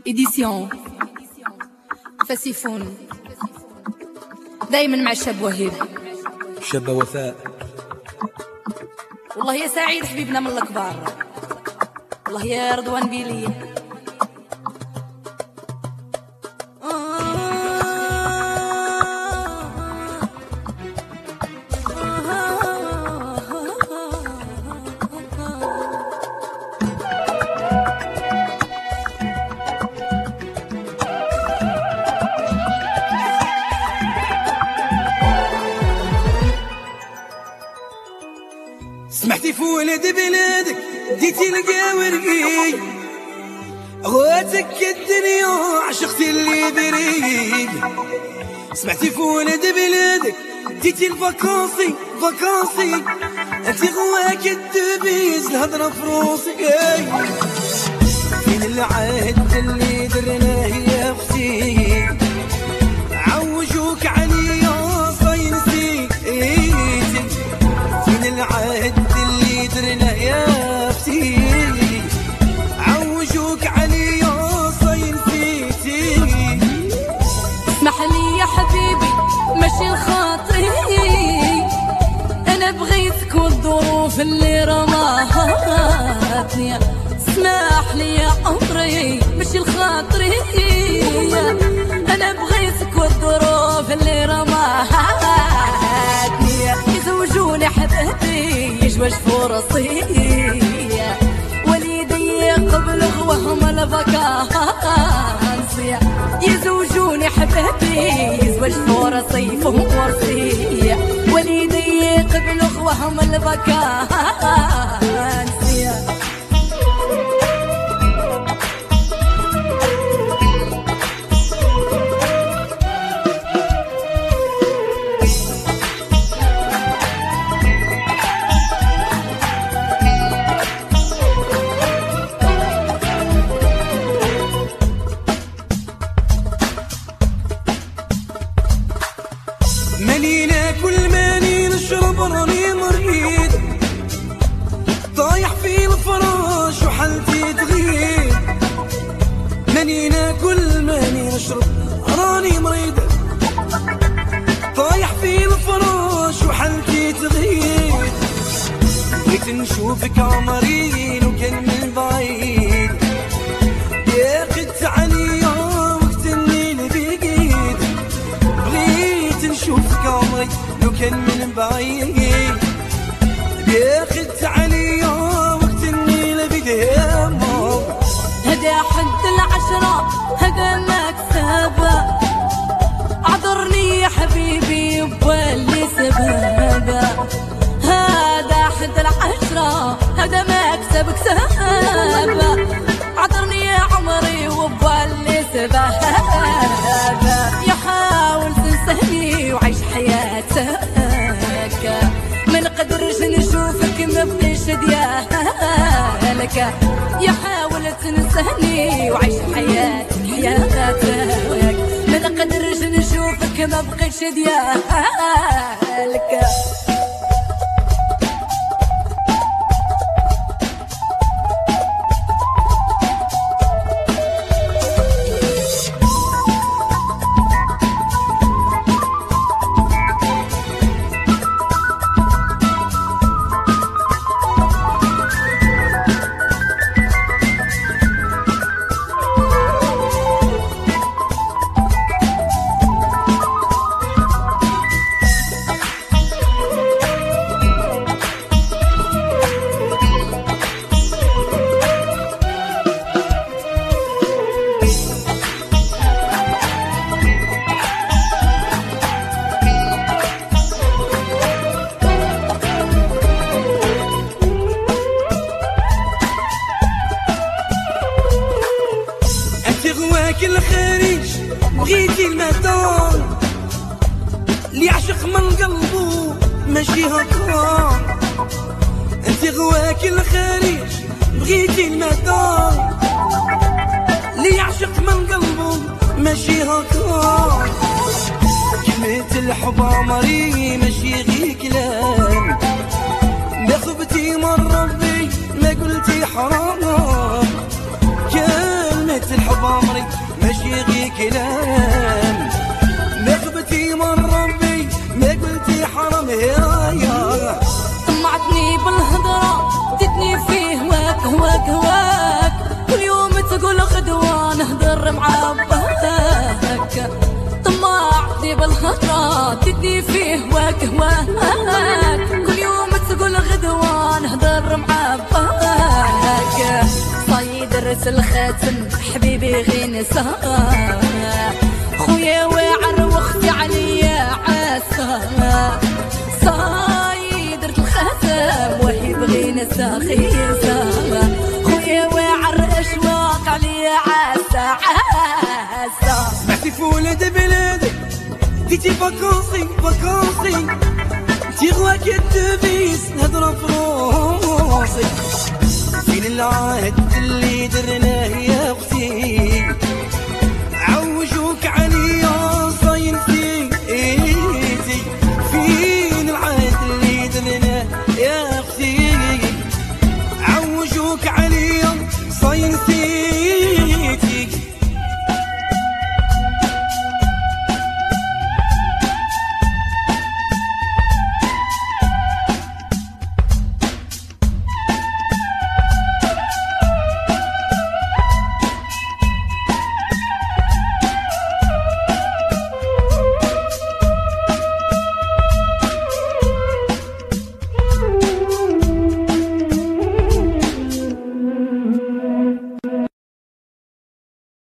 إديسيون فاسيفون دايما مع الشاب وهيب شابة وفاء. والله يا سعيد حبيبنا من الكبار، والله يا رضوان بيلي سمحتي في ولد بلادك ديتي القاورقي، غواتك الدنيا عشقتي اللي بريق. سمحتي في ولد بلادك ديتي الفاكانسي فاكانسي، انتي غواك الدبيز الهضرة فرونسي. فين العهد اللي درناه يا اختي، عوجوك عليا صاينسي. فين العهد اللي درناه يا اختي، عوجوك عليا صاينسيتي. اسمح لي يا حبيبي ماشي الخاطري، انا بغيتك والظروف اللي رماتني. اسمح لي يا عمري ماشي الخاطري، انا بغيتك والظروف اللي رماتني. يزوجوني حبيبي يجوج فرصي، وليدي قبل غوهم الفاكانسي. يزوجوني حبيبي يزوج فرصي فهم ورثي، وليدي قبل غوهم الفاكانسي. مانينا كل ماني نشرب راني مريض، طايح في الفراش وحالتي تغيب. مانينا كل ماني نشرب راني مريض، طايح في الفراش وحالتي تغيب. بغيت نشوفك عمري لو كان من بعيد، ضاقت عليا وقت الليل بقيت. بغيت نشوفك عمري لو كان من بعيد، ضاقت عليا وقت الليل بقيت. هدا حد العشرة هدا مكسب، اعذرني يا حبيبي بواللي سبب. هذا حد العشرة هذا مكسب كسب، اعذرني يا عمري وبواللي سبب. يحاول تنساني وعيش حياتك، ما نقدرش نشوفك ما بقيش ديالك. يحاول تنساني وعيش حياتك، ما نقدرش نشوفك ما بقيش ديالك. الخارج بغيتي المدار، اللي يعشق من قلبه ماشي هكا. انت غواك الخارج بغيتي المدار، اللي يعشق من قلبه ماشي هكا. كلمة الحب عمري ماشي غير كلام، ما خبتي من ربي ما قلتي حرام. كلمة الحب عمري نهضر مع باك طماع دي بالخطرة تدي فيه واك كل يوم تقول غدوة نهضر مع باك صايد رس الخاتم حبيبي غير نساك خويا واعر واختي عليا عاسا صايدرت الخاتم وهي بغي نسا خيسا خويا واعر اشواق عليا عاسا سمعتي في ولاد بلادي ديتي فاكونسي انتي غواك الدبيس نهضر فرونسي فين العهد اللي درناه يا اختي عوجوك عليا صاينتي فين العهد اللي درناه يا اختي عوجوك عليا صاينتي